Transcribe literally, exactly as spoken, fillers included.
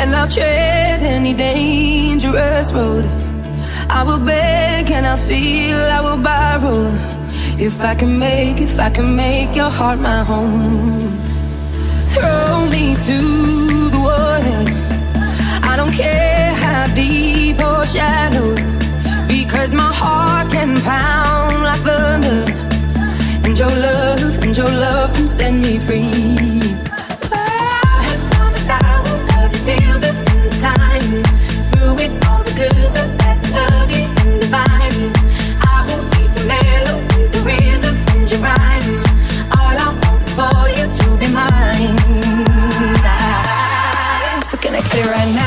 and I'll tread any dangerous road. I will beg and I'll steal, I will borrow. If I can make, if I can make your heart my home. Throw me to the water, I don't care how deep or shallow, because my heart can pound like thunder, and your love, and your love can set me free. I have promised I will love you till the end of time. Through it all, the good, the bad, the ugly, and divine. I will keep the melody, the rhythm, and your rhyme. All I want is for you to be mine. So can I get it right now?